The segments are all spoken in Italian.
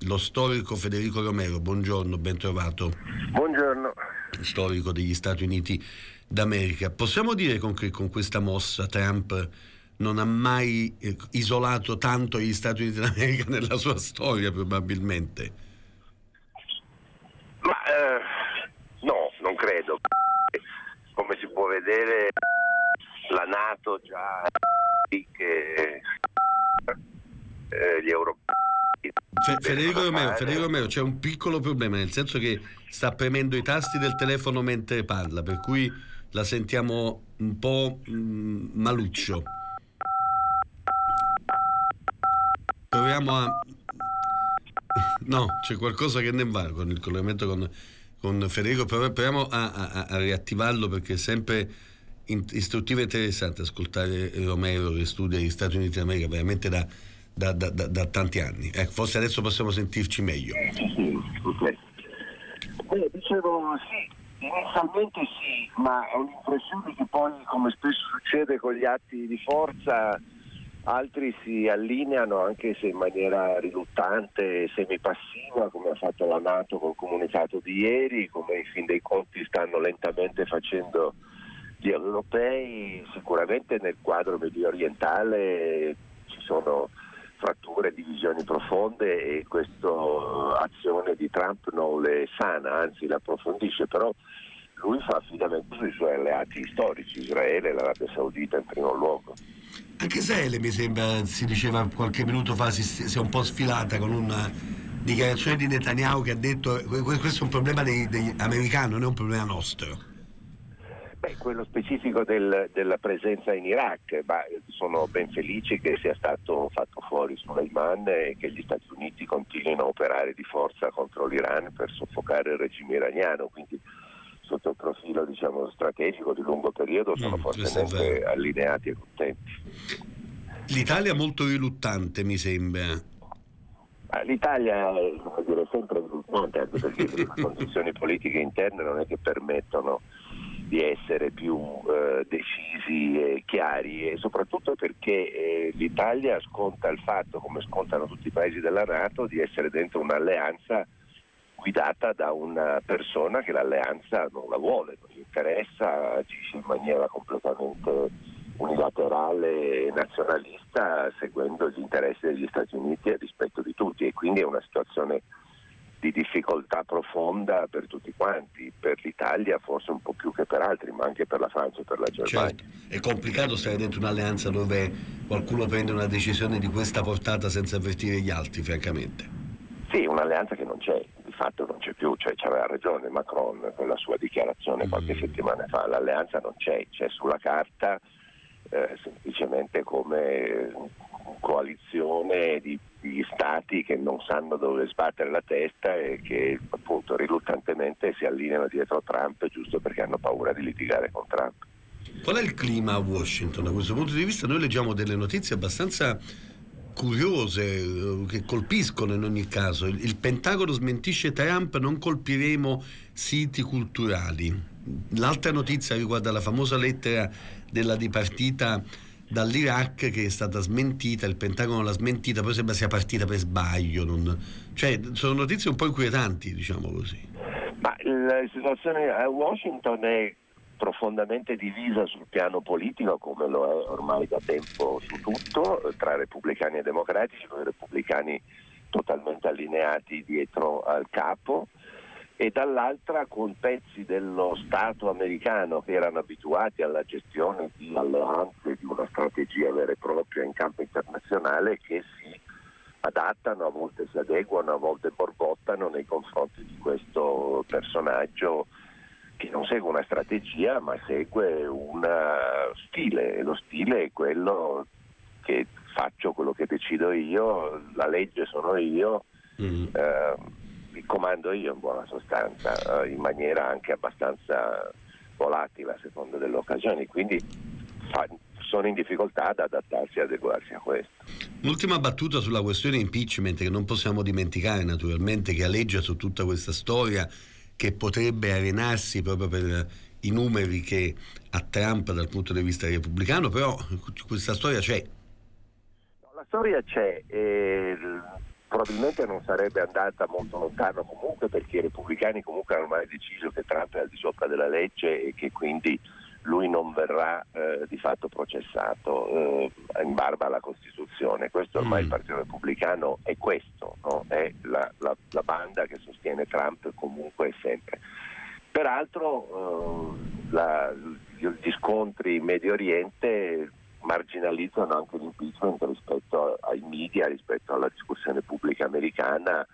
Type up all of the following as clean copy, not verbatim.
lo storico Federico Romero. Buongiorno, ben trovato. Buongiorno. Storico degli Stati Uniti d'America. Possiamo dire che con questa mossa Trump non ha mai isolato tanto gli Stati Uniti d'America nella sua storia, probabilmente? Ma no, non credo. Come si può vedere, la NATO già che gli europei. Federico Romero, c'è un piccolo problema, nel senso che sta premendo i tasti del telefono mentre parla, per cui la sentiamo un po' maluccio. Proviamo a... No, c'è qualcosa che ne va con il collegamento con Federico, proviamo a riattivarlo, perché è sempre istruttivo e interessante ascoltare Romero che studia gli Stati Uniti d'America veramente da tanti anni. Forse adesso possiamo sentirci meglio. Sì, okay. Dicevo sì, inizialmente sì, ma ho l'impressione che poi, come spesso succede con gli atti di forza, altri si allineano, anche se in maniera riluttante e semipassiva, come ha fatto la NATO col comunicato di ieri, come in fin dei conti stanno lentamente facendo gli europei. Sicuramente nel quadro medio orientale ci sono fratture, divisioni profonde, e questa azione di Trump non le sana, anzi la approfondisce, però lui fa affidamento sui suoi alleati storici, Israele e l'Arabia Saudita in primo luogo. Anche Israele, mi sembra, si diceva qualche minuto fa, si è un po' sfilata con una dichiarazione di Netanyahu che ha detto questo è un problema degli americani, non è un problema nostro. Quello specifico della presenza in Iraq, ma sono ben felici che sia stato fatto fuori Soleiman e che gli Stati Uniti continuino a operare di forza contro l'Iran per soffocare il regime iraniano, quindi sotto il profilo strategico di lungo periodo sono fortemente allineati e contenti. L'Italia è molto riluttante, mi sembra. L'Italia è sempre riluttante, anche perché le condizioni politiche interne non è che permettono di essere più decisi e chiari, e soprattutto perché l'Italia sconta il fatto, come scontano tutti i paesi della NATO, di essere dentro un'alleanza guidata da una persona che l'alleanza non la vuole, non gli interessa, agisce in maniera completamente unilaterale e nazionalista, seguendo gli interessi degli Stati Uniti a rispetto di tutti, e quindi è una situazione di difficoltà profonda per tutti quanti, per l'Italia forse un po' più che per altri, ma anche per la Francia e per la Germania. Certo, è complicato stare dentro un'alleanza dove qualcuno prende una decisione di questa portata senza avvertire gli altri, francamente. Sì, un'alleanza che non c'è, di fatto non c'è più, c'aveva ragione Macron con la sua dichiarazione qualche settimana fa, l'alleanza non c'è sulla carta, semplicemente come coalizione di stati che non sanno dove sbattere la testa e che appunto riluttantemente si allineano dietro Trump, giusto perché hanno paura di litigare con Trump. Qual è il clima a Washington da questo punto di vista? Noi leggiamo delle notizie abbastanza curiose che colpiscono in ogni caso. Il Pentagono smentisce Trump, non colpiremo siti culturali. L'altra notizia riguarda la famosa lettera della dipartita dall'Iraq che è stata smentita, il Pentagono l'ha smentita, poi sembra sia partita per sbaglio. Cioè, sono notizie un po' inquietanti, diciamo così. Ma la situazione a Washington è profondamente divisa sul piano politico, come lo è ormai da tempo su tutto, tra repubblicani e democratici, con i repubblicani totalmente allineati dietro al capo, e dall'altra con pezzi dello Stato americano che erano abituati alla gestione di alleanze, di una strategia vera e propria in campo internazionale, che si adattano, a volte si adeguano, a volte borbottano nei confronti di questo personaggio che non segue una strategia ma segue un stile, e lo stile è quello che faccio quello che decido io, la legge sono io, il comando io in buona sostanza, in maniera anche abbastanza volatile a seconda delle occasioni, quindi sono in difficoltà ad adattarsi e adeguarsi a questo. L'ultima battuta sulla questione impeachment, che non possiamo dimenticare naturalmente, che aleggia su tutta questa storia, che potrebbe arenarsi proprio per i numeri che ha Trump dal punto di vista repubblicano, però questa storia c'è. La storia c'è, probabilmente non sarebbe andata molto lontano comunque, perché i repubblicani comunque hanno ormai deciso che Trump è al di sopra della legge e che quindi lui non verrà di fatto processato in barba alla Costituzione. Questo ormai il Partito Repubblicano è questo, no? È la banda che sostiene Trump comunque e sempre. Peraltro gli scontri in Medio Oriente marginalizzano anche l'impeachment rispetto ai media, rispetto alla discussione pubblica americana.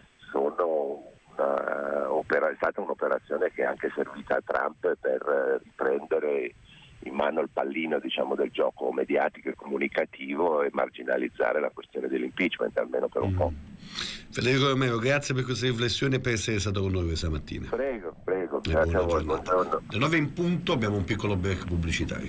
È stata un'operazione che è anche servita a Trump per riprendere in mano il pallino, diciamo, del gioco mediatico e comunicativo e marginalizzare la questione dell'impeachment, almeno per un po'. Federico Romero, grazie per questa riflessione e per essere stato con noi questa mattina. Prego, grazie a voi. Alle 9 in punto abbiamo un piccolo break pubblicitario.